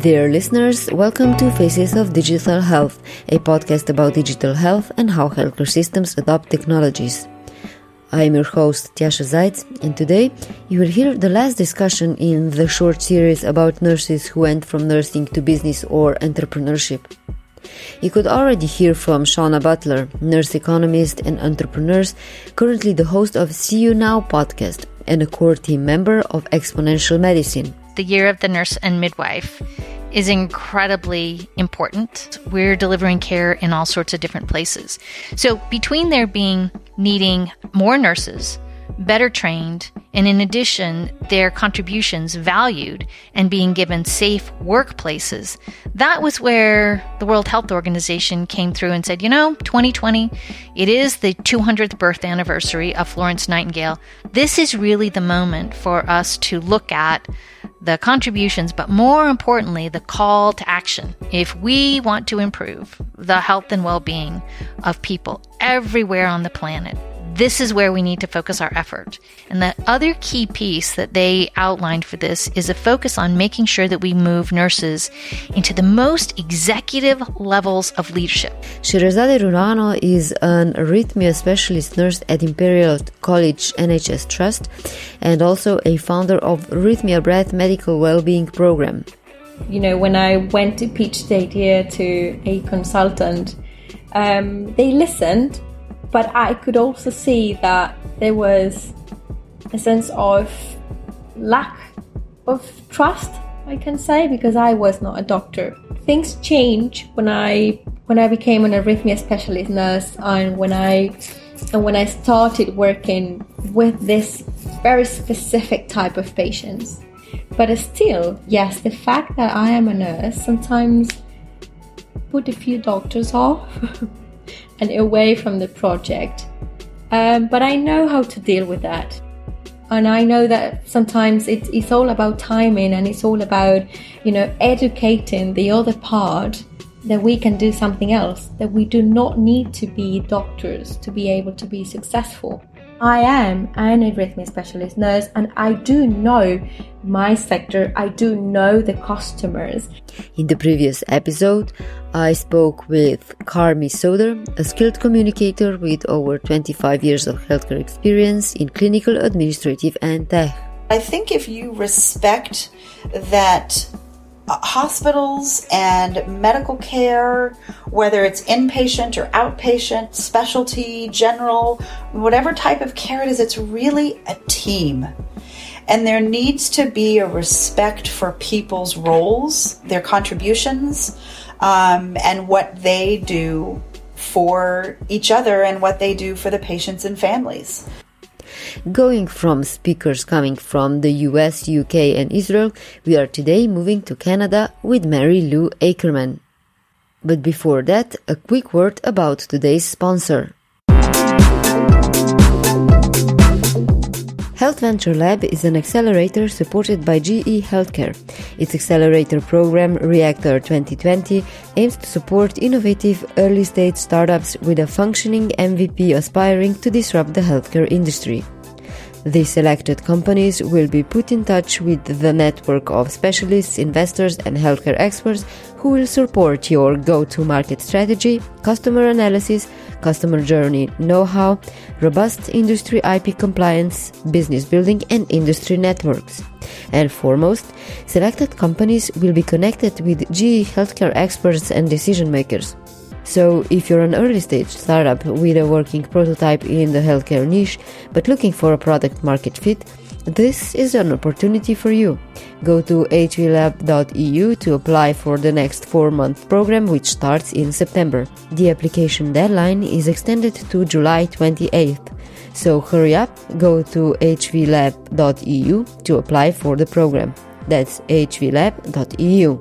Dear listeners, welcome to Faces of Digital Health, a podcast about digital health and how healthcare systems adopt technologies. I am your host, Tjasa Zajc, and today you will hear the last discussion in the short series about nurses who went from nursing to business or entrepreneurship. You could already hear from Shauna Butler, nurse economist and entrepreneur, currently the host of See You Now podcast and a core team member of Exponential Medicine. The Year of the Nurse and Midwife is incredibly important. We're delivering care in all sorts of different places. So between there needing more nurses, better trained, and in addition, their contributions valued and being given safe workplaces, that was where the World Health Organization came through and said, 2020, it is the 200th birth anniversary of Florence Nightingale. This is really the moment for us to look at the contributions, but more importantly, the call to action. If we want to improve the health and well-being of people everywhere on the planet, this is where we need to focus our effort. And the other key piece that they outlined for this is a focus on making sure that we move nurses into the most executive levels of leadership. Sherazade Rurano is an arrhythmia specialist nurse at Imperial College NHS Trust and also a founder of Arrhythmia Breath Medical Wellbeing Program. When I went to pitch the idea to a consultant, they listened. But I could also see that there was a sense of lack of trust, I can say, because I was not a doctor. Things changed when I became an arrhythmia specialist nurse and when I started working with this very specific type of patients. But still, yes, the fact that I am a nurse sometimes put a few doctors off. And away from the project. But I know how to deal with that. And I know that sometimes it's all about timing and it's all about, educating the other part that we can do something else, that we do not need to be doctors to be able to be successful. I am an arrhythmia specialist nurse and I do know my sector, I do know the customers. In the previous episode, I spoke with Carmi Soder, a skilled communicator with over 25 years of healthcare experience in clinical, administrative and tech. I think if you respect that hospitals and medical care, whether it's inpatient or outpatient, specialty, general, whatever type of care it is, it's really a team. And there needs to be a respect for people's roles, their contributions, and what they do for each other and what they do for the patients and families. Going from speakers coming from the US, UK and Israel, we are today moving to Canada with Mary Lou Ackerman. But before that, a quick word about today's sponsor. Health Venture Lab is an accelerator supported by GE Healthcare. Its accelerator program, Reactor 2020, aims to support innovative early-stage startups with a functioning MVP aspiring to disrupt the healthcare industry. The selected companies will be put in touch with the network of specialists, investors and healthcare experts who will support your go-to-market strategy, customer analysis, customer journey know-how, robust industry IP compliance, business building and industry networks. And foremost, selected companies will be connected with GE Healthcare experts and decision makers. So, if you're an early-stage startup with a working prototype in the healthcare niche, but looking for a product-market fit, this is an opportunity for you. Go to hvlab.eu to apply for the next 4-month program, which starts in September. The application deadline is extended to July 28th. So, hurry up, go to hvlab.eu to apply for the program. That's hvlab.eu.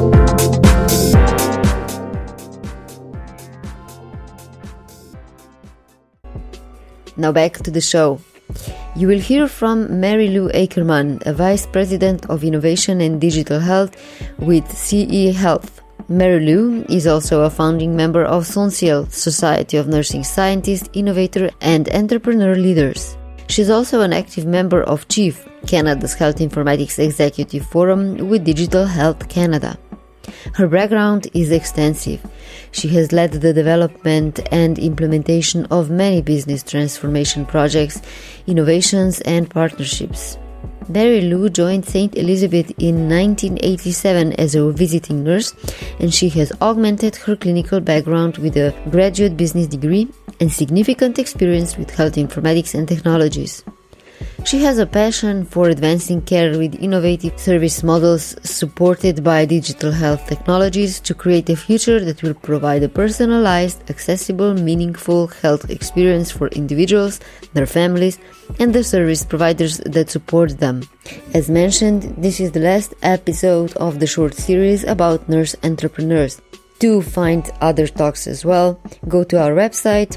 Now back to the show. You will hear from Mary Lou Ackerman, a Vice President of Innovation and Digital Health with CE Health. Mary Lou is also a founding member of SONSIEL, Society of Nursing Scientists, Innovator and Entrepreneur Leaders. She is also an active member of CHIEF, Canada's Health Informatics Executive Forum with Digital Health Canada. Her background is extensive. She has led the development and implementation of many business transformation projects, innovations, and partnerships. Mary Lou joined St. Elizabeth in 1987 as a visiting nurse, and she has augmented her clinical background with a graduate business degree and significant experience with health informatics and technologies. She has a passion for advancing care with innovative service models supported by digital health technologies to create a future that will provide a personalized, accessible, meaningful health experience for individuals, their families, and the service providers that support them. As mentioned, this is the last episode of the short series about nurse entrepreneurs. To find other talks as well, go to our website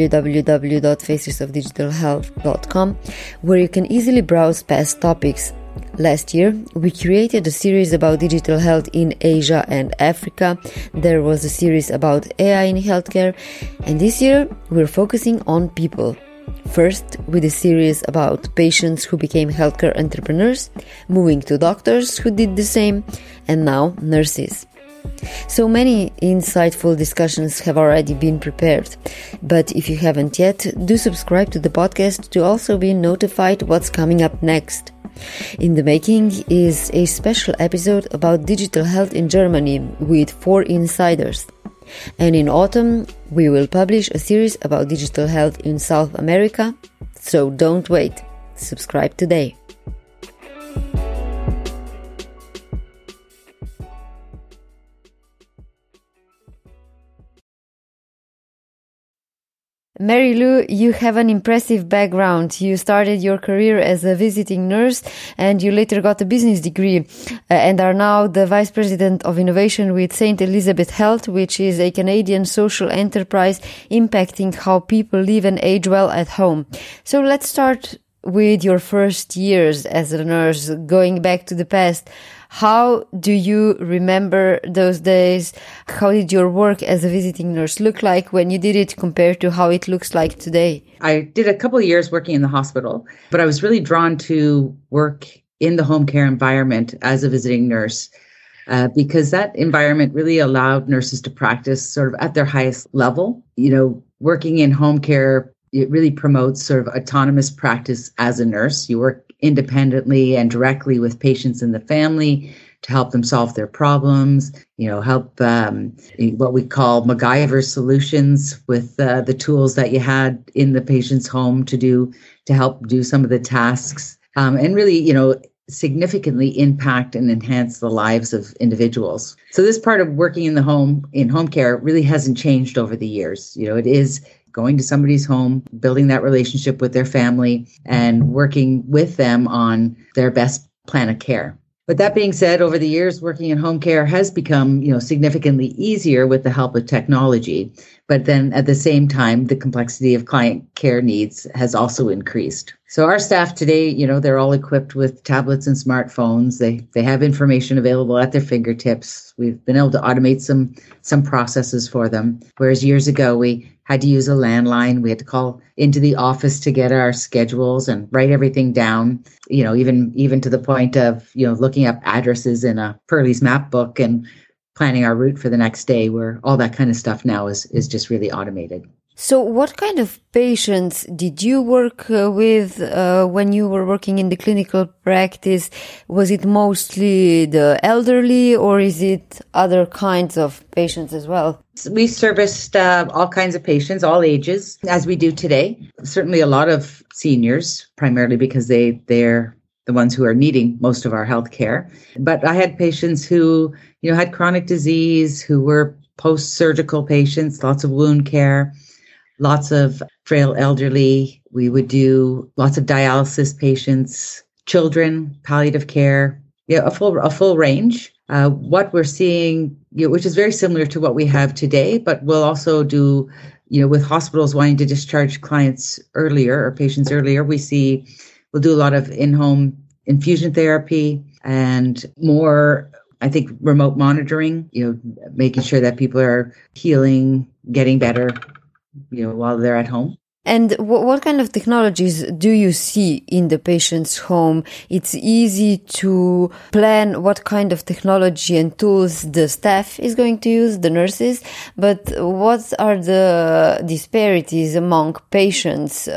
www.facesofdigitalhealth.com, where you can easily browse past topics. Last year, we created a series about digital health in Asia and Africa. There was a series about AI in healthcare, and this year we're focusing on people. First, with a series about patients who became healthcare entrepreneurs, moving to doctors who did the same, and now nurses. So many insightful discussions have already been prepared, but if you haven't yet, do subscribe to the podcast to also be notified what's coming up next. In the making is a special episode about digital health in Germany with 4 insiders. And in autumn, we will publish a series about digital health in South America, so don't wait. Subscribe today. Mary Lou, you have an impressive background. You started your career as a visiting nurse and you later got a business degree and are now the Vice President of Innovation with St. Elizabeth Health, which is a Canadian social enterprise impacting how people live and age well at home. So let's start with your first years as a nurse, going back to the past. How do you remember those days? How did your work as a visiting nurse look like when you did it compared to how it looks like today? I did a couple of years working in the hospital, but I was really drawn to work in the home care environment as a visiting nurse because that environment really allowed nurses to practice sort of at their highest level. You know, working in home care, it really promotes sort of autonomous practice as a nurse. You work independently and directly with patients and the family to help them solve their problems, help what we call MacGyver solutions with the tools that you had in the patient's home to help do some of the tasks and really, significantly impact and enhance the lives of individuals. So this part of working in home care really hasn't changed over the years. It is going to somebody's home, building that relationship with their family, and working with them on their best plan of care. But that being said, over the years, working in home care has become, significantly easier with the help of technology. But then at the same time, the complexity of client care needs has also increased. So our staff today, they're all equipped with tablets and smartphones. They have information available at their fingertips. We've been able to automate some processes for them. Whereas years ago, we had to use a landline. We had to call into the office to get our schedules and write everything down, even to the point of, looking up addresses in a Pearlie's map book and planning our route for the next day, where all that kind of stuff now is just really automated. So what kind of patients did you work with when you were working in the clinical practice? Was it mostly the elderly or is it other kinds of patients as well? We serviced all kinds of patients, all ages, as we do today. Certainly a lot of seniors, primarily because they're the ones who are needing most of our health care. But I had patients who, had chronic disease, who were post-surgical patients, lots of wound care, lots of frail elderly. We would do lots of dialysis patients, children, palliative care, a full range. What we're seeing, which is very similar to what we have today, but we'll also do, with hospitals wanting to discharge clients earlier or patients earlier, we'll do a lot of in-home infusion therapy and more, I think, remote monitoring, making sure that people are healing, getting better, while they're at home. And what kind of technologies do you see in the patient's home? It's easy to plan what kind of technology and tools the staff is going to use, the nurses, but what are the disparities among patients?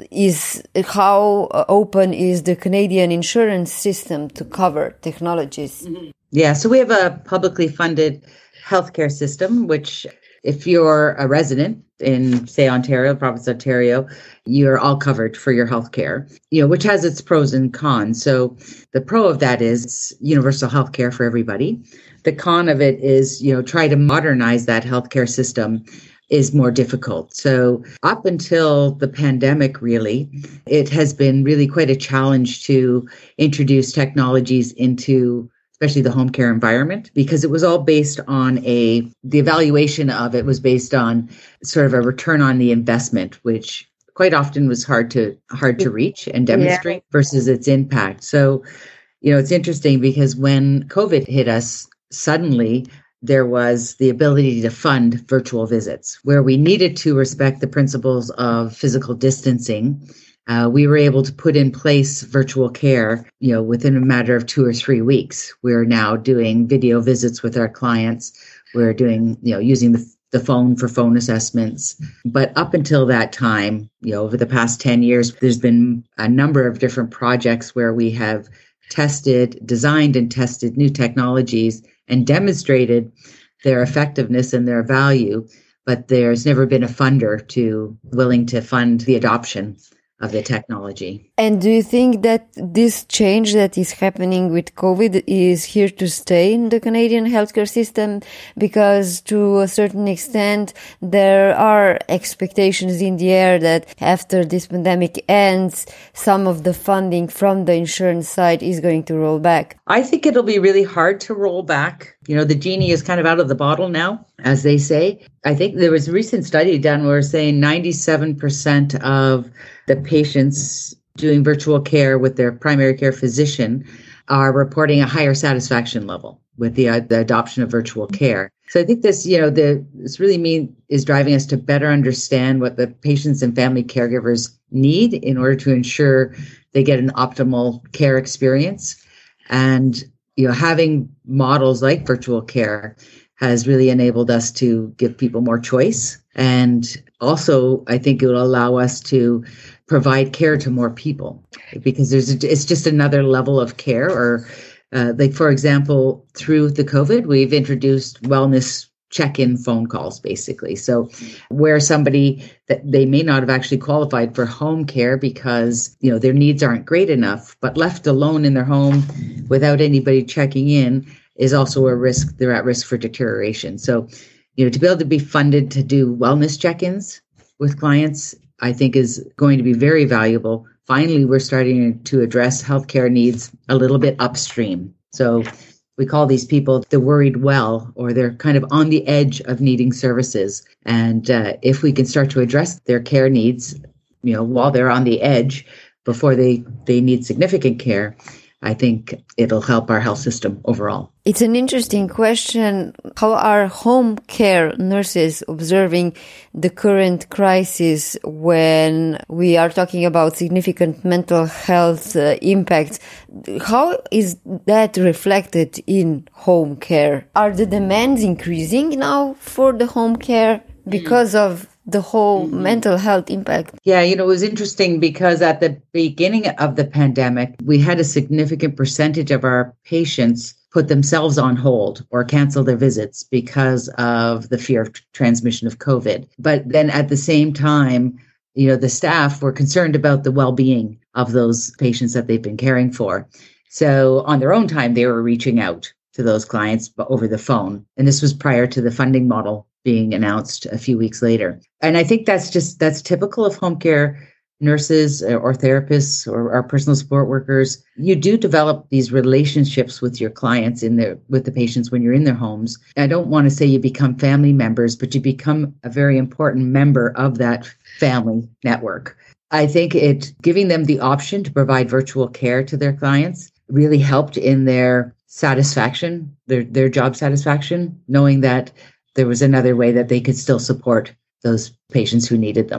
How open is the Canadian insurance system to cover technologies? Mm-hmm. Yeah, so we have a publicly funded healthcare system, which if you're a resident in, say, Ontario, province of Ontario, you're all covered for your healthcare, which has its pros and cons. So the pro of that is universal healthcare for everybody. The con of it is, try to modernize that healthcare system is more difficult. So up until the pandemic, really, it has been really quite a challenge to introduce technologies into especially the home care environment, because it was all based on the evaluation of it was based on sort of a return on the investment, which quite often was hard to reach and demonstrate versus its impact. So, it's interesting because when COVID hit us, suddenly there was the ability to fund virtual visits where we needed to respect the principles of physical distancing. We were able to put in place virtual care, within a matter of 2 or 3 weeks. We're now doing video visits with our clients. We're doing, using the phone for phone assessments. But up until that time, over the past 10 years, there's been a number of different projects where we have designed and tested new technologies and demonstrated their effectiveness and their value. But there's never been a funder willing to fund the adoption of the technology. And do you think that this change that is happening with COVID is here to stay in the Canadian healthcare system? Because to a certain extent, there are expectations in the air that after this pandemic ends, some of the funding from the insurance side is going to roll back. I think it'll be really hard to roll back. The genie is kind of out of the bottle now, as they say. I think there was a recent study done where saying 97% of the patients doing virtual care with their primary care physician are reporting a higher satisfaction level with the adoption of virtual care. So I think this, this really is driving us to better understand what the patients and family caregivers need in order to ensure they get an optimal care experience. And, having models like virtual care has really enabled us to give people more choice. And also, I think it will allow us to provide care to more people because it's just another level of care. Or like, for example, through the COVID, we've introduced wellness check-in phone calls, basically. So where somebody that they may not have actually qualified for home care because, their needs aren't great enough, but left alone in their home without anybody checking in is also a risk. They're at risk for deterioration. So, to be able to be funded to do wellness check-ins with clients, I think is going to be very valuable. Finally, we're starting to address healthcare needs a little bit upstream. So we call these people the worried well, or they're kind of on the edge of needing services. And if we can start to address their care needs, while they're on the edge before they need significant care, I think it'll help our health system overall. It's an interesting question. How are home care nurses observing the current crisis when we are talking about significant mental health impact? How is that reflected in home care? Are the demands increasing now for the home care because of the whole mental health impact? Yeah, it was interesting because at the beginning of the pandemic, we had a significant percentage of our patients put themselves on hold or cancel their visits because of the fear of transmission of COVID. But then at the same time, the staff were concerned about the well-being of those patients that they've been caring for. So on their own time, they were reaching out to those clients over the phone. And this was prior to the funding model being announced a few weeks later. And I think that's typical of home care nurses or therapists or our personal support workers. You do develop these relationships with your clients with the patients when you're in their homes. I don't want to say you become family members, but you become a very important member of that family network. I think giving them the option to provide virtual care to their clients really helped in their satisfaction, their job satisfaction, knowing that there was another way that they could still support those patients who needed them.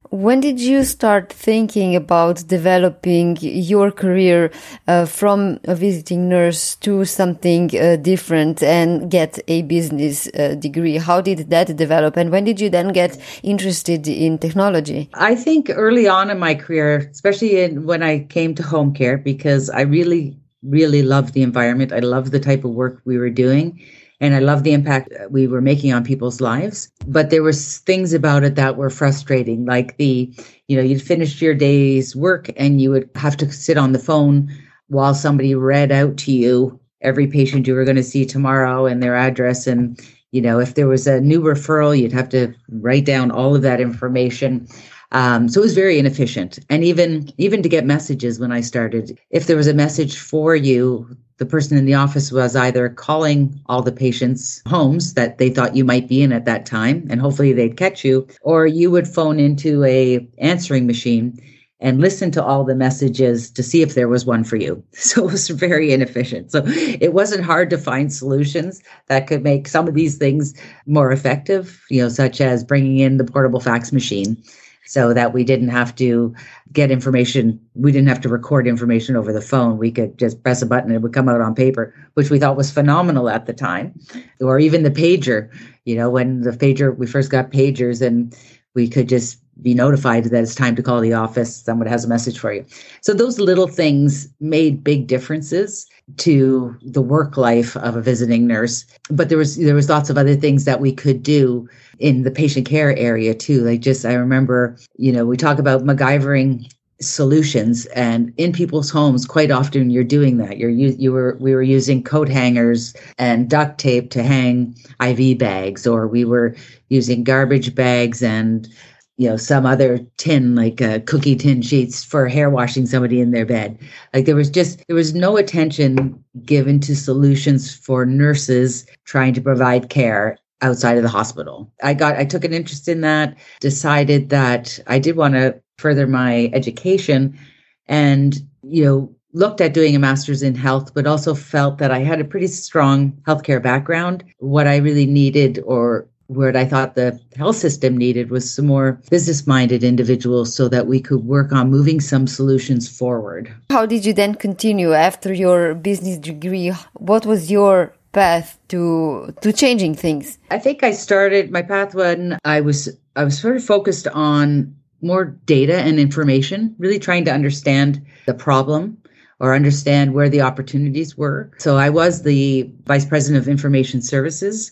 When did you start thinking about developing your career from a visiting nurse to something different and get a business degree? How did that develop? And when did you then get interested in technology? I think early on in my career, especially when I came to home care, because I really loved the environment. I loved the type of work we were doing. And I love the impact we were making on people's lives. But there was things about it that were frustrating, like you'd finished your day's work and you would have to sit on the phone while somebody read out to you every patient you were going to see tomorrow and their address. And, if there was a new referral, you'd have to write down all of that information. So it was very inefficient. And even to get messages when I started, if there was a message for you, the person in the office was either calling all the patients' homes that they thought you might be in at that time, and hopefully they'd catch you, or you would phone into a answering machine and listen to all the messages to see if there was one for you. So it was very inefficient. So it wasn't hard to find solutions that could make some of these things more effective, such as bringing in the portable fax machine, so that we didn't have to get information. We didn't have to record information over the phone. We could just press a button and it would come out on paper, which we thought was phenomenal at the time. Or even the pager, when we first got pagers, and we could just be notified that it's time to call the office. Someone has a message for you. So those little things made big differences to the work life of a visiting nurse. But there was lots of other things that we could do in the patient care area too. I remember, we talk about MacGyvering solutions, and in people's homes, quite often you're doing that. We were using coat hangers and duct tape to hang IV bags, or we were using garbage bags and some other tin, like cookie tin sheets for hair washing somebody in their bed. There was no attention given to solutions for nurses trying to provide care outside of the hospital. I took an interest in that, decided that I did want to further my education, and, looked at doing a master's in health, but also felt that I had a pretty strong healthcare background. What I really needed, or what I thought the health system needed, was some more business-minded individuals so that we could work on moving some solutions forward. How did you then continue after your business degree? What was your path to changing things? I think I started my path when I was sort of focused on more data and information, really trying to understand the problem or understand where the opportunities were. So I was the Vice President of Information Services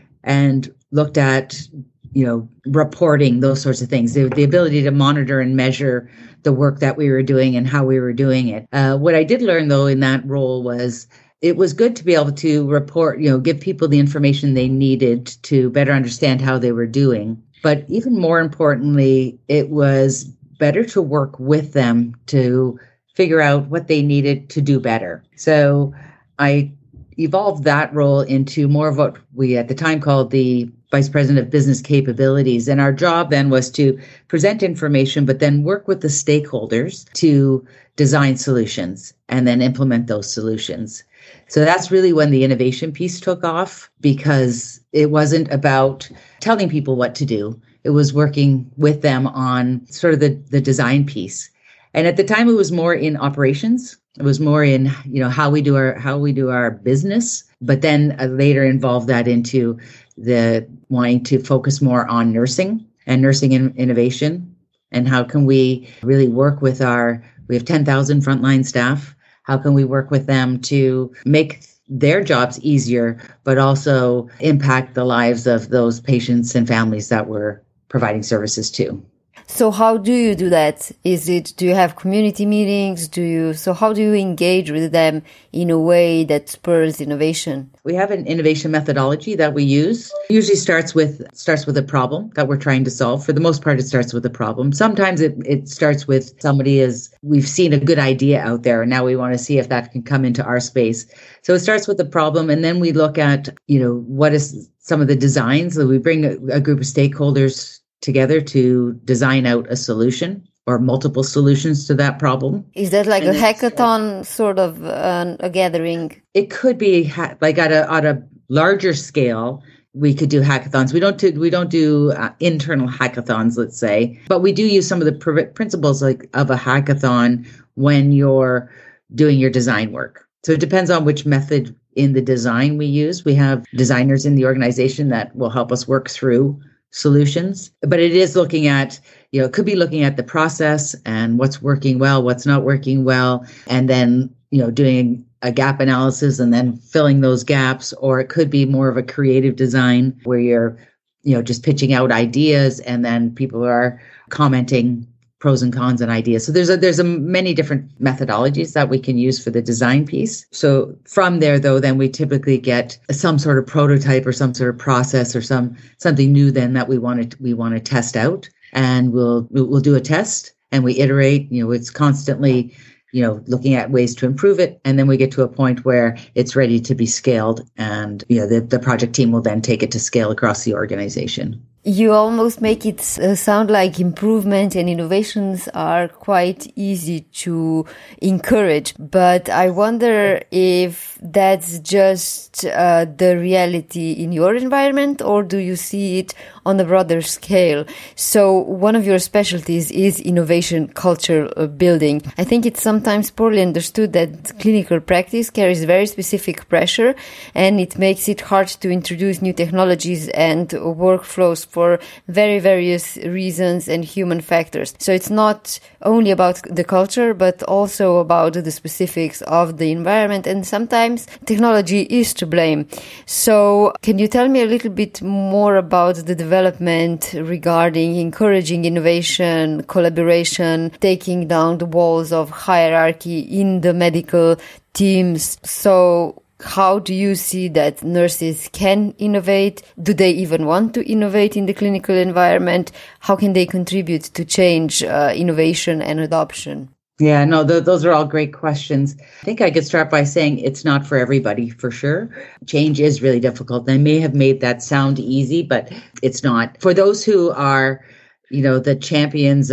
and looked at, reporting, those sorts of things, the ability to monitor and measure the work that we were doing and how we were doing it. What I did learn, though, in that role was it was good to be able to report, give people the information they needed to better understand how they were doing. But even more importantly, it was better to work with them to figure out what they needed to do better. So I evolved that role into more of what we at the time called the Vice President of Business Capabilities. And our job then was to present information, but then work with the stakeholders to design solutions and then implement those solutions. So that's really when the innovation piece took off, because it wasn't about telling people what to do. It was working with them on sort of the design piece. And at the time, it was more in operations. It was more in, how we do our business, but then later involved that into the wanting to focus more on nursing and nursing innovation. And how can we really work with we have 10,000 frontline staff. How can we work with them to make their jobs easier, but also impact the lives of those patients and families that we're providing services to? So how do you do that? Do you have community meetings? How do you engage with them in a way that spurs innovation? We have an innovation methodology that we use. It usually starts with a problem that we're trying to solve. For the most part, it starts with a problem. Sometimes it starts with somebody we've seen a good idea out there, and now we want to see if that can come into our space. So it starts with the problem, and then we look at, what is some of the designs. So we bring a group of stakeholders together to design out a solution or multiple solutions to that problem. Is that like a hackathon, sort of a gathering? It could be like at a larger scale. we could do hackathons. We don't do internal hackathons, let's say, but we do use some of the principles like of a hackathon when you're doing your design work. So it depends on which method in the design we use. We have designers in the organization that will help us work through solutions, but it is looking at, it could be looking at the process and what's working well, what's not working well, and then, doing a gap analysis and then filling those gaps. Or it could be more of a creative design where you're, just pitching out ideas and then people are commenting pros and cons and ideas. So there's many different methodologies that we can use for the design piece. So from there, though, then we typically get some sort of prototype or some sort of process or something new then that we want to test out, and we'll do a test and we iterate. It's constantly looking at ways to improve it, and then we get to a point where it's ready to be scaled, and the project team will then take it to scale across the organization. You almost make it sound like improvement and innovations are quite easy to encourage, but I wonder if that's just the reality in your environment, or do you see it on a broader scale? So one of your specialties is innovation culture building. I think it's sometimes poorly understood that clinical practice carries very specific pressure, and it makes it hard to introduce new technologies and workflows for very various reasons and human factors. So it's not only about the culture, but also about the specifics of the environment, and sometimes technology is to blame. So can you tell me a little bit more about the development regarding encouraging innovation, collaboration, taking down the walls of hierarchy in the medical teams? So how do you see that nurses can innovate? Do they even want to innovate in the clinical environment? How can they contribute to change, innovation and adoption? Yeah, no, those are all great questions. I think I could start by saying it's not for everybody, for sure. Change is really difficult. I may have made that sound easy, but it's not. For those who are the champions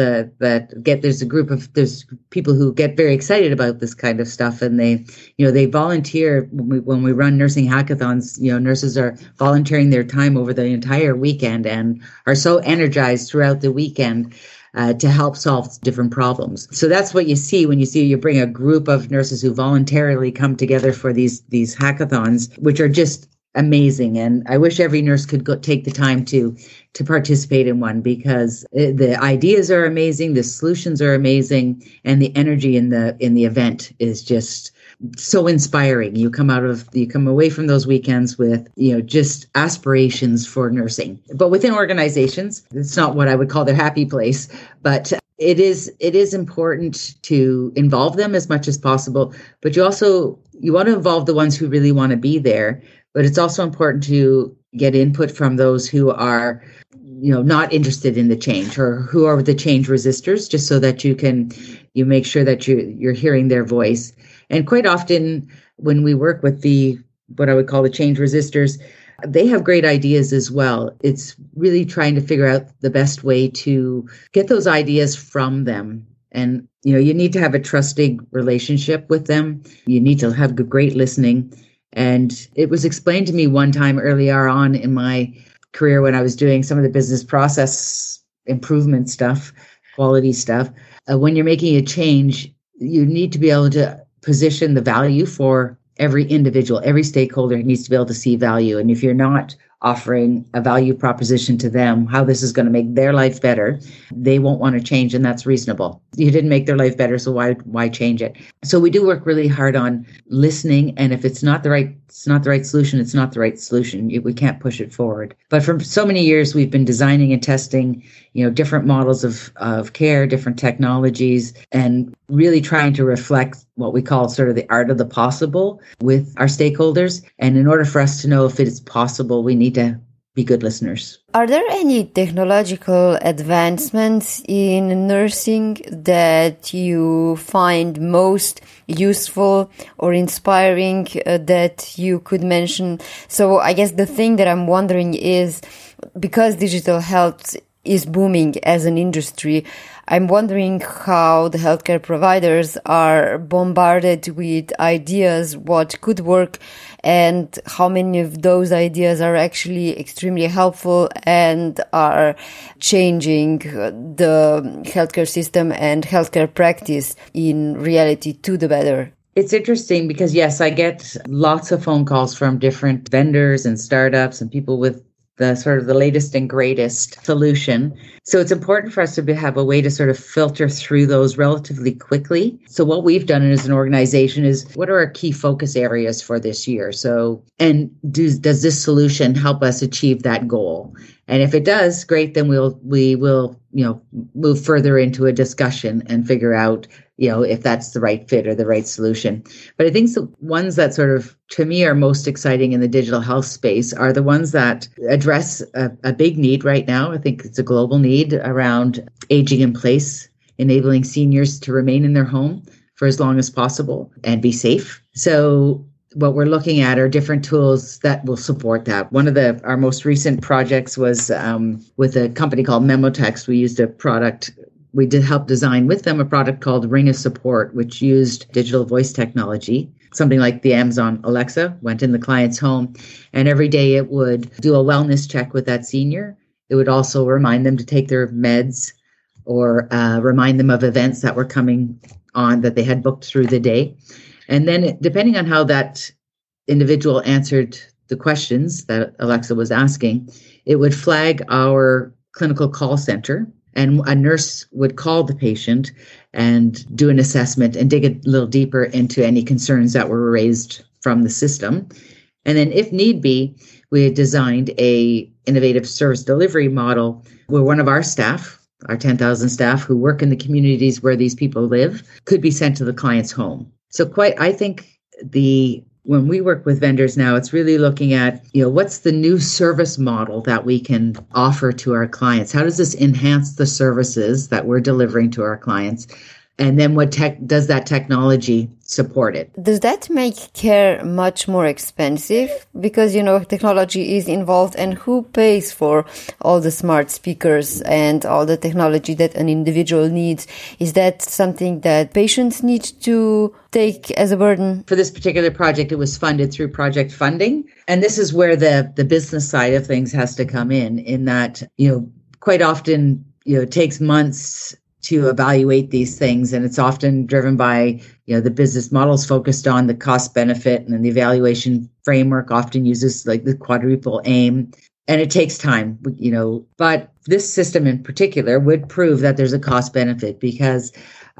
there's people who get very excited about this kind of stuff, and they volunteer when we run nursing hackathons. Nurses are volunteering their time over the entire weekend and are so energized throughout the weekend to help solve different problems. So that's what you see when you bring a group of nurses who voluntarily come together for these hackathons, which are just amazing. And I wish every nurse could take the time to participate in one, because the ideas are amazing, the solutions are amazing, and the energy in the event is just so inspiring. You come away from those weekends with, just aspirations for nursing. But within organizations, it's not what I would call their happy place, but it is important to involve them as much as possible. But you want to involve the ones who really want to be there. But it's also important to get input from those who are, not interested in the change, or who are the change resistors, just so that you make sure that you're hearing their voice. And quite often when we work with what I would call the change resistors, they have great ideas as well. It's really trying to figure out the best way to get those ideas from them. And, you need to have a trusting relationship with them. You need to have great listening. And it was explained to me one time earlier on in my career when I was doing some of the business process improvement stuff, quality stuff. When you're making a change, you need to be able to position the value for every individual. Every stakeholder needs to be able to see value. And if you're not offering a value proposition to them, how this is going to make their life better, they won't want to change, and that's reasonable. You didn't make their life better, so why change it? So we do work really hard on listening, and if it's not the right solution, it's not the right solution. We can't push it forward. But for so many years, we've been designing and testing, different models of care, different technologies, and really trying to reflect what we call sort of the art of the possible with our stakeholders. And in order for us to know if it is possible, we need to be good listeners. Are there any technological advancements in nursing that you find most useful or inspiring that you could mention? So I guess the thing that I'm wondering is, because digital health is booming as an industry. I'm wondering how the healthcare providers are bombarded with ideas, what could work, and how many of those ideas are actually extremely helpful and are changing the healthcare system and healthcare practice in reality to the better. It's interesting because, yes, I get lots of phone calls from different vendors and startups and people with the sort of the latest and greatest solution. So it's important for us to have a way to sort of filter through those relatively quickly. So what we've done as an organization is, what are our key focus areas for this year? So, and does this solution help us achieve that goal? And if it does, great, then we will, move further into a discussion and figure out, if that's the right fit or the right solution. But I think the ones that sort of, to me, are most exciting in the digital health space are the ones that address a big need right now. I think it's a global need around aging in place, enabling seniors to remain in their home for as long as possible and be safe. So what we're looking at are different tools that will support that. One of our most recent projects was with a company called Memotext. We used a product. We did help design with them a product called Ring of Support, which used digital voice technology. Something like the Amazon Alexa went in the client's home, and every day it would do a wellness check with that senior. It would also remind them to take their meds or remind them of events that were coming on that they had booked through the day. And then depending on how that individual answered the questions that Alexa was asking, it would flag our clinical call center, and a nurse would call the patient and do an assessment and dig a little deeper into any concerns that were raised from the system. And then if need be, we had designed a innovative service delivery model where one of our staff, our 10,000 staff who work in the communities where these people live, could be sent to the client's home. So I think when we work with vendors now, it's really looking at, what's the new service model that we can offer to our clients? How does this enhance the services that we're delivering to our clients? And then what does that technology support it? Does that make care much more expensive? Because, technology is involved, and who pays for all the smart speakers and all the technology that an individual needs? Is that something that patients need to take as a burden? For this particular project, it was funded through project funding. And this is where the business side of things has to come in that, quite often, it takes months to evaluate these things. And it's often driven by, the business models focused on the cost benefit, and then the evaluation framework often uses like the quadruple aim. And it takes time, but this system in particular would prove that there's a cost benefit, because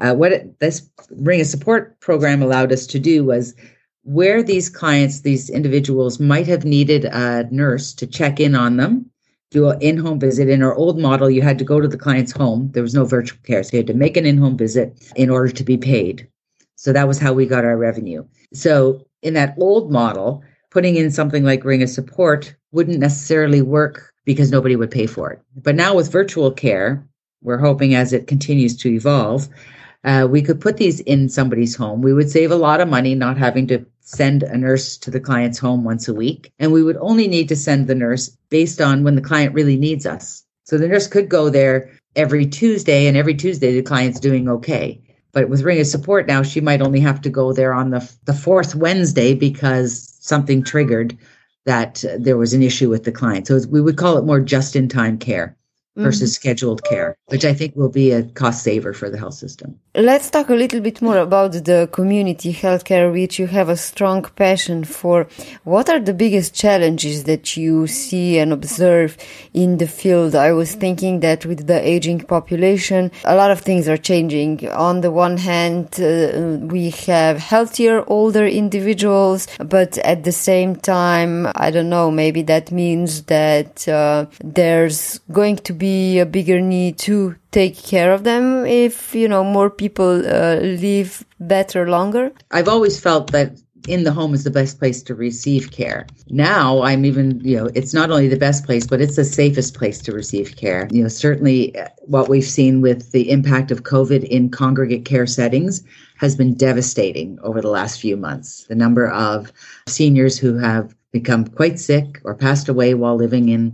this Ring of Support program allowed us to do was, where these clients, these individuals might have needed a nurse to check in on them, do an in-home visit. In our old model, you had to go to the client's home. There was no virtual care. So you had to make an in-home visit in order to be paid. So that was how we got our revenue. So in that old model, putting in something like Ring of Support wouldn't necessarily work because nobody would pay for it. But now with virtual care, we're hoping as it continues to evolve, we could put these in somebody's home. We would save a lot of money not having to send a nurse to the client's home once a week. And we would only need to send the nurse based on when the client really needs us. So the nurse could go there every Tuesday, and every Tuesday the client's doing okay. But with Ring of Support now, she might only have to go there on the fourth Wednesday because something triggered that there was an issue with the client. So we would call it more just-in-time care versus scheduled care, which I think will be a cost saver for the health system. Let's talk a little bit more about the community healthcare, which you have a strong passion for. What are the biggest challenges that you see and observe in the field? I was thinking that with the aging population, a lot of things are changing. On the one hand, we have healthier, older individuals, but at the same time, I don't know, maybe that means that there's going to be a bigger need to take care of them if, more people live better longer? I've always felt that in the home is the best place to receive care. Now I'm even, it's not only the best place, but it's the safest place to receive care. Certainly what we've seen with the impact of COVID in congregate care settings has been devastating over the last few months. The number of seniors who have become quite sick or passed away while living in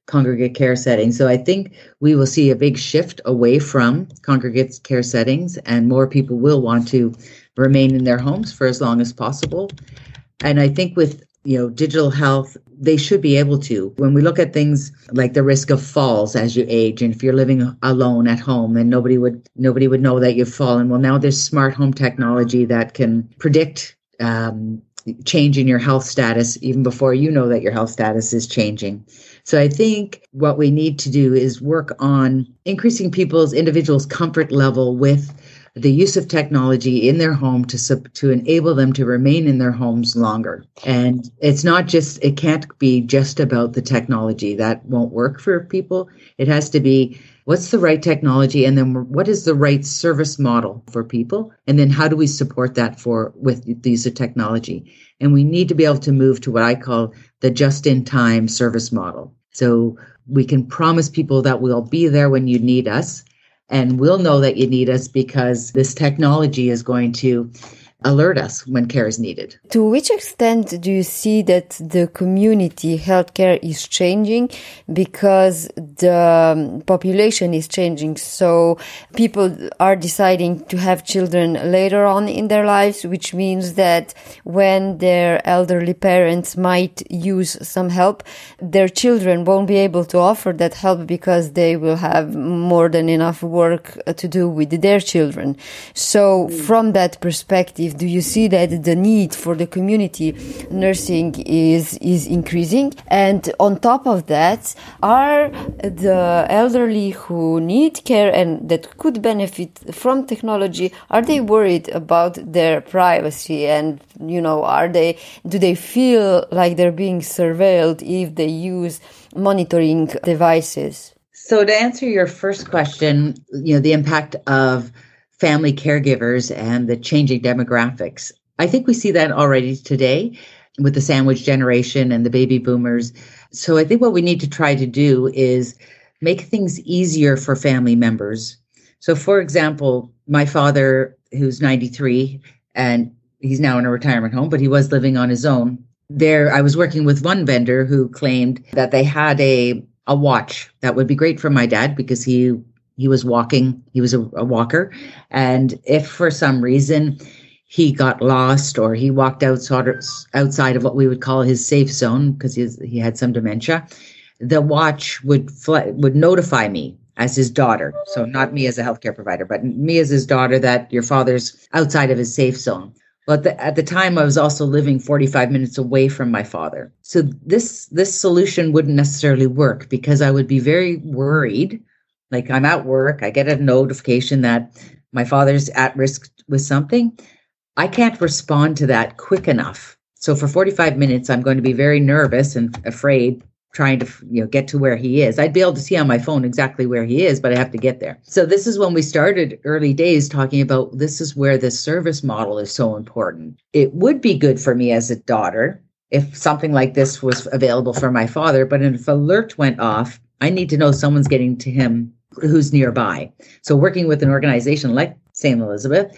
congregate care settings. So I think we will see a big shift away from congregate care settings, and more people will want to remain in their homes for as long as possible. And I think with digital health, they should be able to. When we look at things like the risk of falls as you age, and if you're living alone at home, then nobody would know that you've fallen. Well, now there's smart home technology that can predict change in your health status even before you know that your health status is changing. So I think what we need to do is work on increasing individuals' comfort level with the use of technology in their home to enable them to remain in their homes longer. And it can't be just about the technology. That won't work for people. It has to be, what's the right technology? And then what is the right service model for people? And then how do we support that with the use of technology? And we need to be able to move to what I call the just-in-time service model. So we can promise people that we'll be there when you need us, and we'll know that you need us because this technology is going to alert us when care is needed. To which extent do you see that the community healthcare is changing because the population is changing? So people are deciding to have children later on in their lives, which means that when their elderly parents might use some help, their children won't be able to offer that help because they will have more than enough work to do with their children. So from that perspective, do you see that the need for the community nursing is increasing? And on top of that, are the elderly who need care and that could benefit from technology, are they worried about their privacy? And, do they feel like they're being surveilled if they use monitoring devices? So to answer your first question, the impact of family caregivers and the changing demographics. I think we see that already today with the sandwich generation and the baby boomers. So I think what we need to try to do is make things easier for family members. So for example, my father, who's 93, and he's now in a retirement home, but he was living on his own. I was working with one vendor who claimed that they had a watch that would be great for my dad because he was walking. He was a walker. And if for some reason he got lost or he walked outside of what we would call his safe zone because he had some dementia, the watch would notify me as his daughter. So not me as a healthcare provider, but me as his daughter that your father's outside of his safe zone. But at the time, I was also living 45 minutes away from my father. So this solution wouldn't necessarily work because I would be very worried. Like I'm at work, I get a notification that my father's at risk with something. I can't respond to that quick enough. So for 45 minutes, I'm going to be very nervous and afraid trying to get to where he is. I'd be able to see on my phone exactly where he is, but I have to get there. So this is when we started early days talking about this is where the service model is so important. It would be good for me as a daughter if something like this was available for my father, but if an alert went off, I need to know someone's getting to him who's nearby. So working with an organization like St. Elizabeth,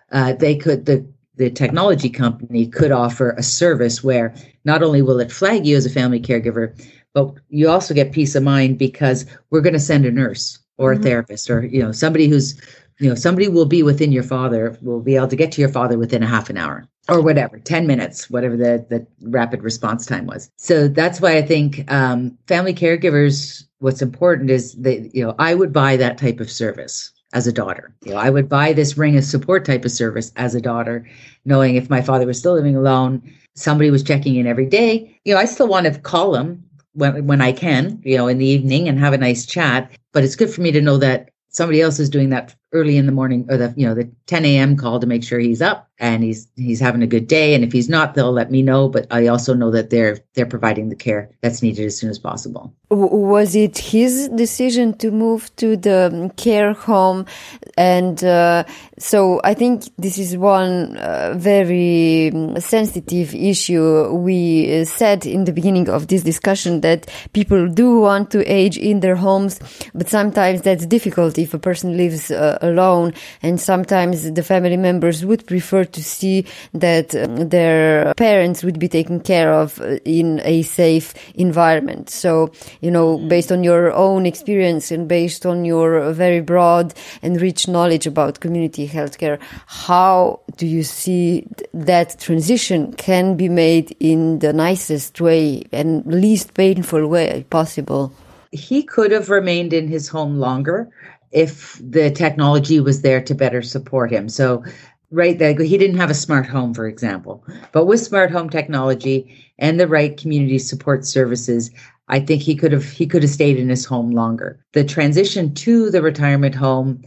the technology company could offer a service where not only will it flag you as a family caregiver, but you also get peace of mind because we're going to send a nurse or a therapist or, somebody who's, somebody will be within your father, will be able to get to your father within a half an hour or whatever, 10 minutes, whatever the rapid response time was. So that's why I think family caregivers, what's important is that, I would buy that type of service as a daughter. I would buy this ring of support type of service as a daughter, knowing if my father was still living alone, somebody was checking in every day. I still want to call him when I can, in the evening and have a nice chat. But it's good for me to know that somebody else is doing that early in the morning or the 10 a.m. call to make sure he's up and he's having a good day. And if he's not, they'll let me know. But I also know that they're providing the care that's needed as soon as possible. Was it his decision to move to the care home? And so I think this is one very sensitive issue. We said in the beginning of this discussion that people do want to age in their homes, but sometimes that's difficult if a person lives alone. And sometimes the family members would prefer to see that their parents would be taken care of in a safe environment. So, based on your own experience and based on your very broad and rich knowledge about community healthcare, how do you see that transition can be made in the nicest way and least painful way possible? He could have remained in his home longer if the technology was there to better support him. So, right, he didn't have a smart home, for example. But with smart home technology and the right community support services, I think he could have stayed in his home longer. The transition to the retirement home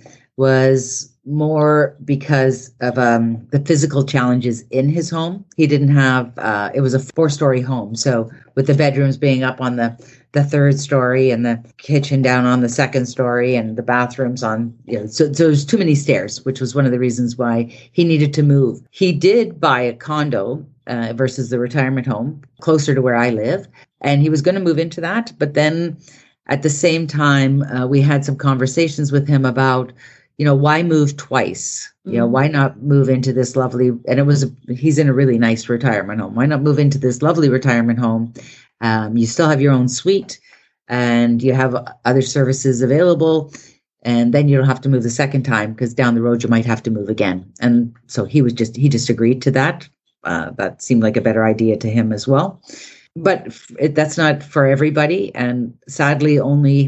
was more because of the physical challenges in his home. He didn't have, it was a 4-story home. So with the bedrooms being up on the 3rd story and the kitchen down on the 2nd story and the bathrooms on, so there's too many stairs, which was one of the reasons why he needed to move. He did buy a condo versus the retirement home closer to where I live. And he was going to move into that. But then at the same time, we had some conversations with him about, why move twice? Why not move into this lovely, and he's in a really nice retirement home. Why not move into this lovely retirement home? You still have your own suite and you have other services available. And then you don't have to move the second time because down the road you might have to move again. And so he just agreed to that. That seemed like a better idea to him as well. But that's not for everybody. And sadly, only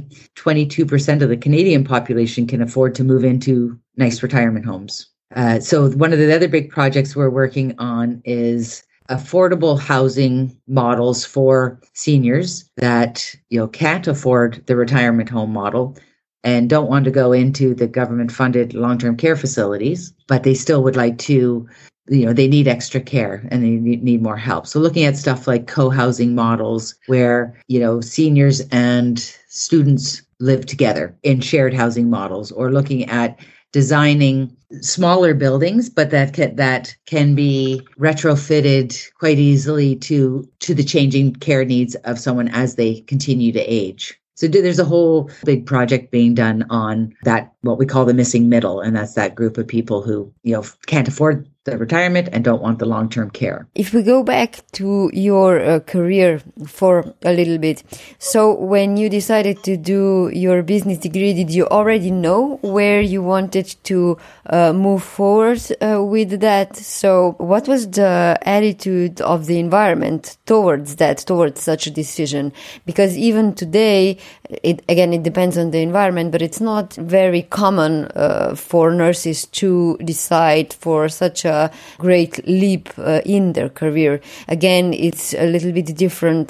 22% of the Canadian population can afford to move into nice retirement homes. So one of the other big projects we're working on is affordable housing models for seniors that can't afford the retirement home model and don't want to go into the government-funded long-term care facilities, but they still would like to. They need extra care and they need more help. So looking at stuff like co-housing models where, seniors and students live together in shared housing models, or looking at designing smaller buildings, but that can be retrofitted quite easily to the changing care needs of someone as they continue to age. So there's a whole big project being done on that, what we call the missing middle. And that's that group of people who, can't afford the retirement and don't want the long-term care. If we go back to your career for a little bit, so when you decided to do your business degree, did you already know where you wanted to move forward with that? So what was the attitude of the environment towards such a decision? Because even today, it depends on the environment, but it's not very common for nurses to decide for such a great leap in their career. Again, it's a little bit different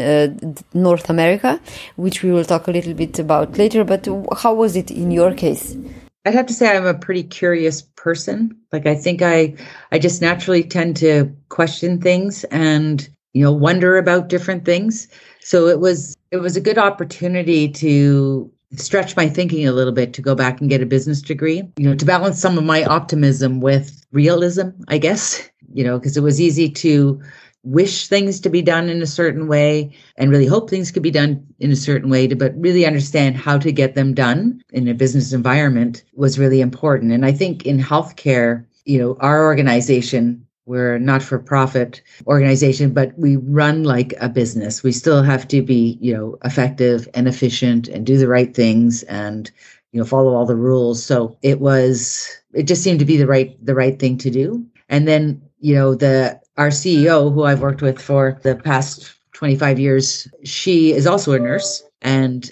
in North America, which we will talk a little bit about later. But how was it in your case? I'd have to say I'm a pretty curious person. I think I just naturally tend to question things and, wonder about different things. So it was a good opportunity to stretch my thinking a little bit, to go back and get a business degree, to balance some of my optimism with realism, I guess, because it was easy to wish things to be done in a certain way and really hope things could be done in a certain way, but really understand how to get them done in a business environment was really important. And I think in healthcare, our organization, we're a not-for-profit organization, but we run like a business. We still have to be, effective and efficient and do the right things and, follow all the rules. So it just seemed to be the right thing to do. And then, our CEO, who I've worked with for the past 25 years, she is also a nurse and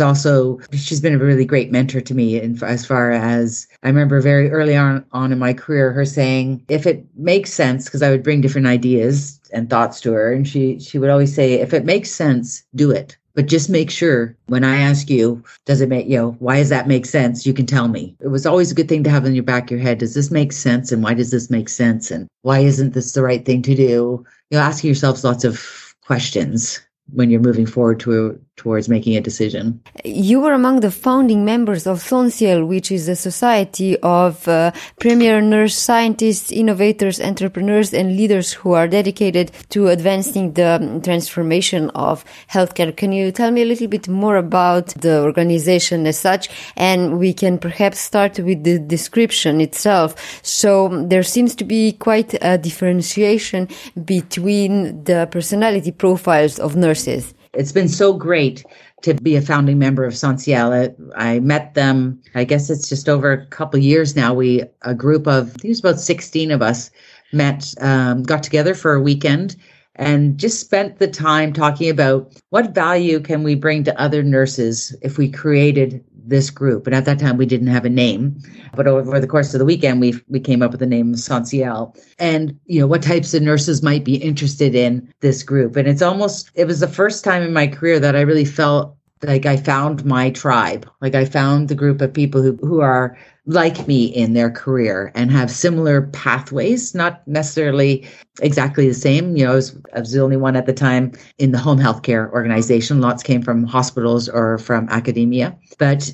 she's been a really great mentor to me. And as far as I remember very early on in my career, her saying, if it makes sense, because I would bring different ideas and thoughts to her. And she would always say, if it makes sense, do it. But just make sure when I ask you, does it make, why does that make sense? You can tell me. It was always a good thing to have in your back of your head. Does this make sense? And why does this make sense? And why isn't this the right thing to do? Asking yourselves lots of questions when you're moving forward to towards making a decision. You were among the founding members of SONSIEL, which is a society of premier nurse scientists, innovators, entrepreneurs, and leaders who are dedicated to advancing the transformation of healthcare. Can you tell me a little bit more about the organization as such? And we can perhaps start with the description itself. So there seems to be quite a differentiation between the personality profiles of nurses. It's been so great to be a founding member of SONSIEL. I met them, I guess it's just over a couple of years now. A group of, I think it was about 16 of us met, got together for a weekend and just spent the time talking about what value can we bring to other nurses if we created this group. And at that time, we didn't have a name. But over the course of the weekend, we came up with the name SONSIEL. And, what types of nurses might be interested in this group. And it was the first time in my career that I really felt like I found my tribe. Like I found the group of people who are like me in their career and have similar pathways, not necessarily exactly the same. I was the only one at the time in the home healthcare organization. Lots came from hospitals or from academia. But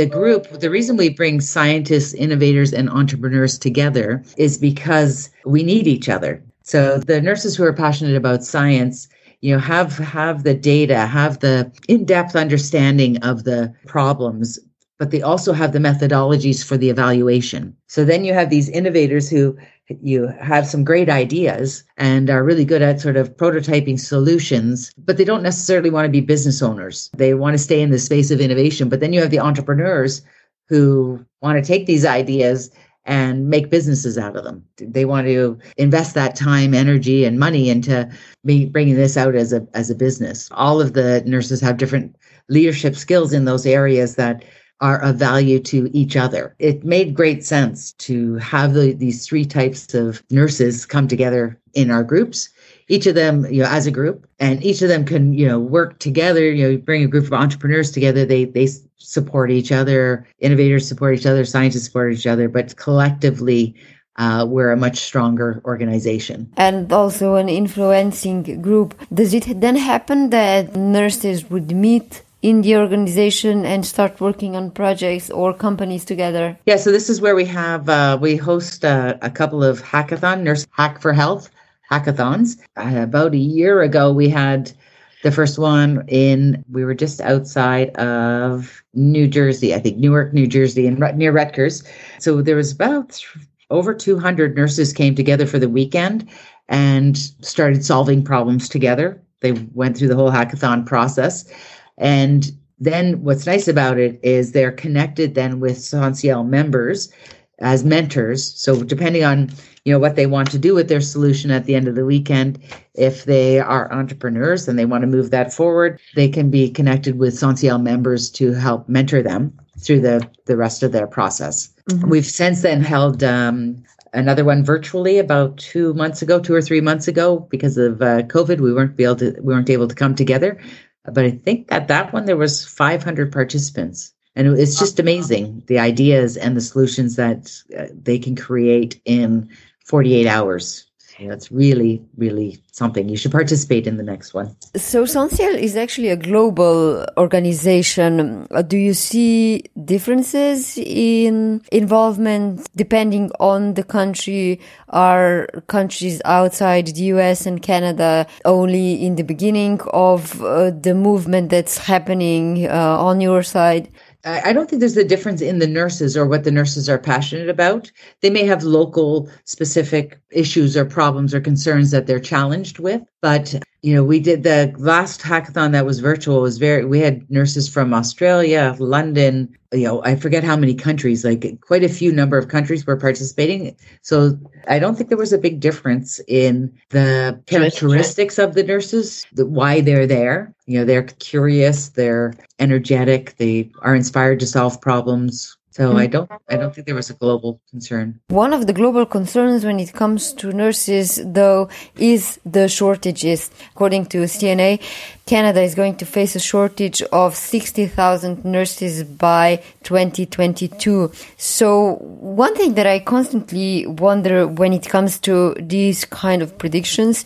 the reason we bring scientists, innovators, and entrepreneurs together is because we need each other. So the nurses who are passionate about science, have the data, have the in-depth understanding of the problems, but they also have the methodologies for the evaluation. So then you have these innovators who you have some great ideas and are really good at sort of prototyping solutions, but they don't necessarily want to be business owners. They want to stay in the space of innovation. But then you have the entrepreneurs who want to take these ideas and make businesses out of them. They want to invest that time, energy, and money into bringing this out as a business. All of the nurses have different leadership skills in those areas that are of value to each other. It made great sense to have these three types of nurses come together in our groups, each of them, as a group, and each of them can, work together, bring a group of entrepreneurs together. They support each other, innovators support each other, scientists support each other, but collectively, we're a much stronger organization. And also an influencing group. Does it then happen that nurses would meet in the organization and start working on projects or companies together? Yeah, so this is where we host a couple of hackathon, Nurse Hack for Health hackathons. About a year ago, we had the first one we were just outside of New Jersey, I think Newark, New Jersey, and near Rutgers. So there was about over 200 nurses came together for the weekend and started solving problems together. They went through the whole hackathon process. And then what's nice about it is they're connected then with SONSIEL members as mentors. So depending on, what they want to do with their solution at the end of the weekend, if they are entrepreneurs and they want to move that forward, they can be connected with SONSIEL members to help mentor them through the rest of their process. Mm-hmm. We've since then held another one virtually about 2 or 3 months ago. Because of COVID, we weren't able to come together. But I think at that one, there was 500 participants. And it's just amazing, the ideas and the solutions that they can create in 48 hours. That's really, really something. You should participate in the next one. So SONSIEL is actually a global organization. Do you see differences in involvement depending on the country? Are countries outside the US and Canada only in the beginning of the movement that's happening on your side? I don't think there's a difference in the nurses or what the nurses are passionate about. They may have local specific issues or problems or concerns that they're challenged with. But, we did the last hackathon that was virtual we had nurses from Australia, London, I forget how many countries, like quite a few number of countries were participating. So I don't think there was a big difference in the characteristics of the nurses, why they're there. They're curious, they're energetic, they are inspired to solve problems. So I don't think there was a global concern. One of the global concerns when it comes to nurses, though, is the shortages. According to CNA, Canada is going to face a shortage of 60,000 nurses by 2022. So one thing that I constantly wonder when it comes to these kind of predictions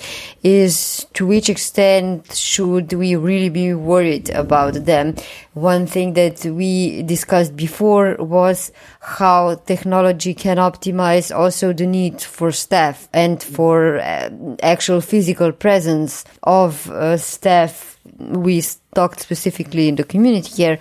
is to which extent should we really be worried about them? One thing that we discussed before was how technology can optimize also the need for staff and for actual physical presence of staff. We talked specifically in the community care,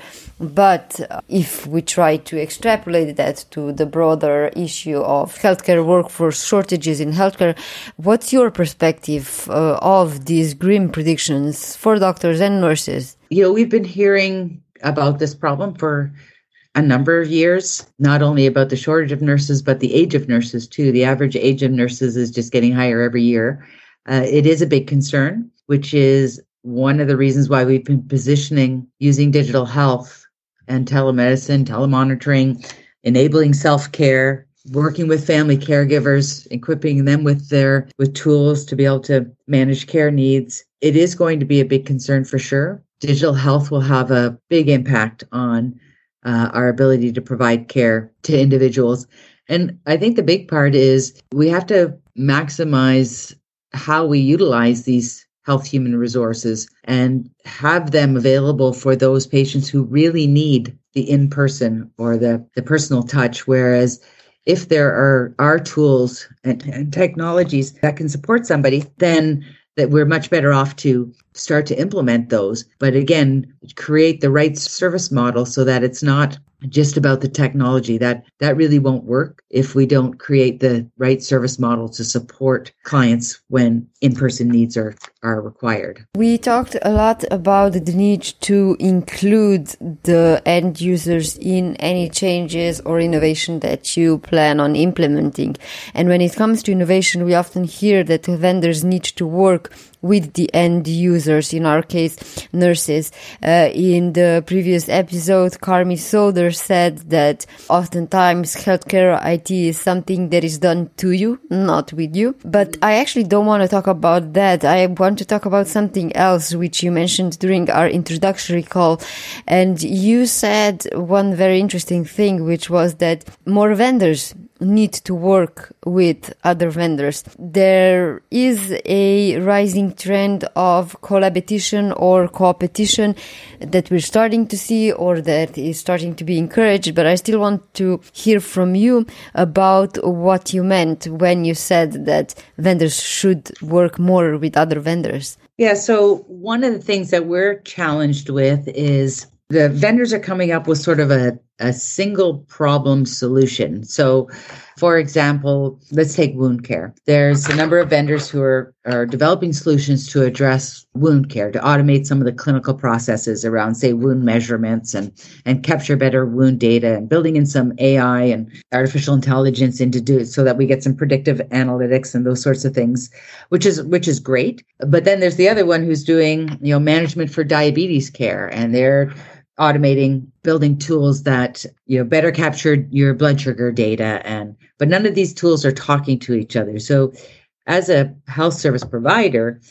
but if we try to extrapolate that to the broader issue of healthcare workforce shortages in healthcare, what's your perspective of these grim predictions for doctors and nurses? We've been hearing about this problem for a number of years, not only about the shortage of nurses, but the age of nurses too. The average age of nurses is just getting higher every year. It is a big concern, which is one of the reasons why we've been positioning using digital health and telemedicine, telemonitoring, enabling self-care, working with family caregivers, equipping them with tools to be able to manage care needs. It is going to be a big concern for sure. Digital health will have a big impact on our ability to provide care to individuals. And I think the big part is we have to maximize how we utilize these health human resources and have them available for those patients who really need the in-person or the personal touch. Whereas if there are tools and technologies that can support somebody, then that we're much better off to start to implement those. But again, create the right service model so that it's not just about the technology. That really won't work if we don't create the right service model to support clients when in-person needs are required. We talked a lot about the need to include the end users in any changes or innovation that you plan on implementing. And when it comes to innovation, we often hear that vendors need to work with the end users, in our case, nurses. In the previous episode, Carmi Soder said that oftentimes healthcare IT is something that is done to you, not with you. But I actually don't want to talk about that. I want to talk about something else, which you mentioned during our introductory call. And you said one very interesting thing, which was that more vendors need to work with other vendors. There is a rising trend of collaboration or competition that we're starting to see or that is starting to be encouraged, but I still want to hear from you about what you meant when you said that vendors should work more with other vendors. Yeah, so one of the things that we're challenged with is the vendors are coming up with sort of a single problem solution. So, for example, let's take wound care. There's a number of vendors who are developing solutions to address wound care, to automate some of the clinical processes around, say, wound measurements and capture better wound data and building in some AI and artificial intelligence into do it so that we get some predictive analytics and those sorts of things, which is great. But then there's the other one who's doing, management for diabetes care, and they're automating, building tools that, better capture your blood sugar data. But none of these tools are talking to each other. So as a health service provider,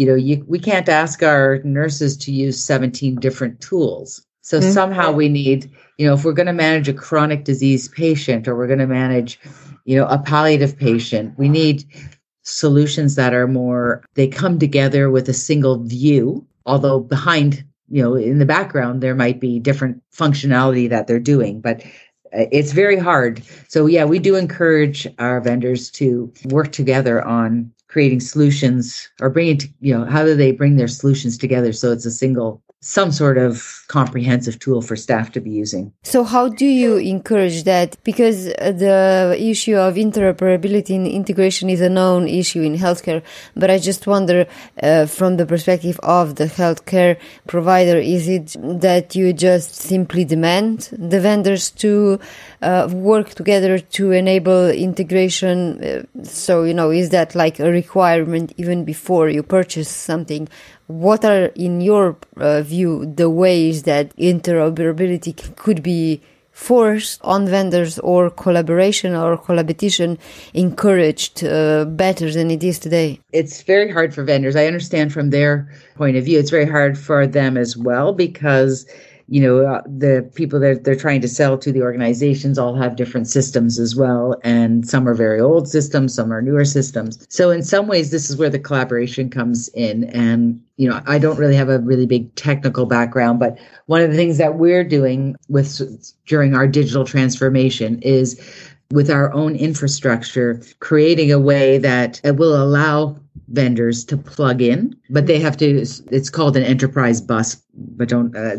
we can't ask our nurses to use 17 different tools. So somehow we need, if we're going to manage a chronic disease patient or we're going to manage, a palliative patient, we need solutions that are more, they come together with a single view, although behind in the background, there might be different functionality that they're doing, but it's very hard. So yeah, we do encourage our vendors to work together on creating solutions or how do they bring their solutions together so it's some sort of comprehensive tool for staff to be using. So how do you encourage that? Because the issue of interoperability and integration is a known issue in healthcare, but I just wonder from the perspective of the healthcare provider, is it that you just simply demand the vendors to work together to enable integration? So, is that like a requirement even before you purchase something? What are, in your view, the ways that interoperability could be forced on vendors, or collaboration or collaboration encouraged better than it is today? It's very hard for vendors. I understand from their point of view, it's very hard for them as well because the people that they're trying to sell to, the organizations, all have different systems as well. And some are very old systems, some are newer systems. So in some ways, this is where the collaboration comes in. And, I don't really have a really big technical background, but one of the things that we're doing during our digital transformation is with our own infrastructure, creating a way that will allow vendors to plug in, but they have to, it's called an enterprise bus, but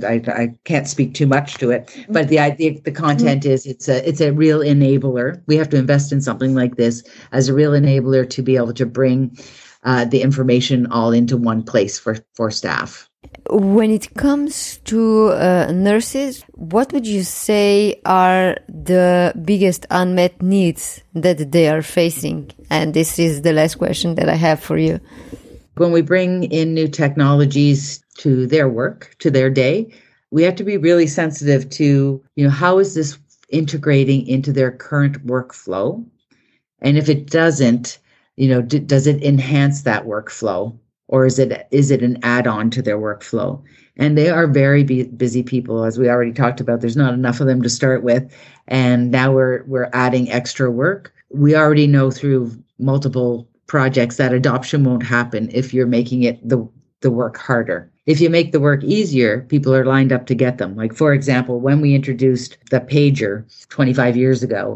I can't speak too much to it. But the content is, it's a real enabler. We have to invest in something like this as a real enabler to be able to bring the information all into one place for staff. When it comes to nurses, what would you say are the biggest unmet needs that they are facing? And this is the last question that I have for you. When we bring in new technologies to their work, to their day, we have to be really sensitive to, how is this integrating into their current workflow? And if it doesn't, does it enhance that workflow? Or is it an add-on to their workflow? And they are very busy people, as we already talked about. There's not enough of them to start with, and now we're adding extra work. We already know through multiple projects that adoption won't happen if you're making it the work harder. If you make the work easier, people are lined up to get them. Like, for example, when we introduced the pager 25 years ago,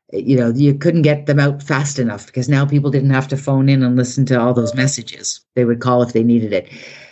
you couldn't get them out fast enough because now people didn't have to phone in and listen to all those messages. They would call if they needed it.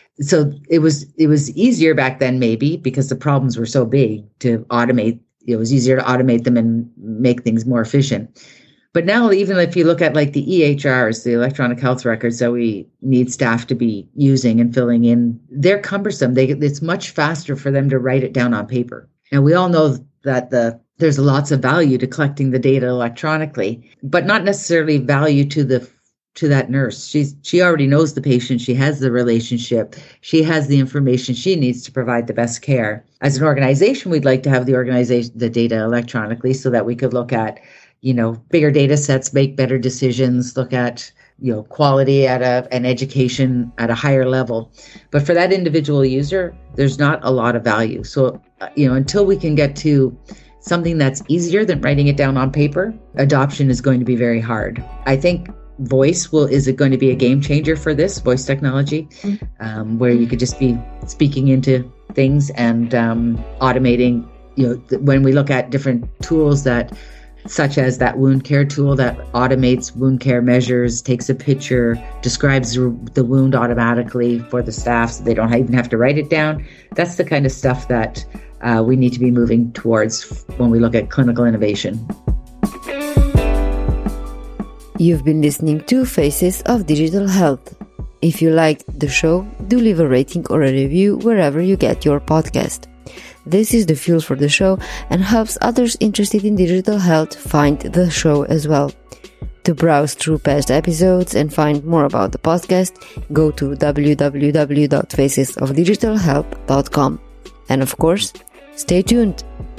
So it was easier back then, maybe because the problems were so big to automate. It was easier to automate them and make things more efficient. But now, even if you look at like the EHRs, the electronic health records that we need staff to be using and filling in, they're cumbersome. It's much faster for them to write it down on paper. And we all know that there's lots of value to collecting the data electronically, but not necessarily value to that nurse. She already knows the patient. She has the relationship. She has the information she needs to provide the best care. As an organization, we'd like to have the data electronically so that we could look at, bigger data sets, make better decisions, look at, quality and education at a higher level. But for that individual user, there's not a lot of value. So, until we can get to something that's easier than writing it down on paper, adoption is going to be very hard. I think voice is it going to be a game changer for this voice technology, where you could just be speaking into things and automating, when we look at different tools such as that wound care tool that automates wound care measures, takes a picture, describes the wound automatically for the staff so they don't even have to write it down. That's the kind of stuff that we need to be moving towards when we look at clinical innovation. You've been listening to Faces of Digital Health. If you liked the show, do leave a rating or a review wherever you get your podcast. This is the fuel for the show and helps others interested in digital health find the show as well. To browse through past episodes and find more about the podcast, go to www.facesofdigitalhealth.com. And of course, stay tuned.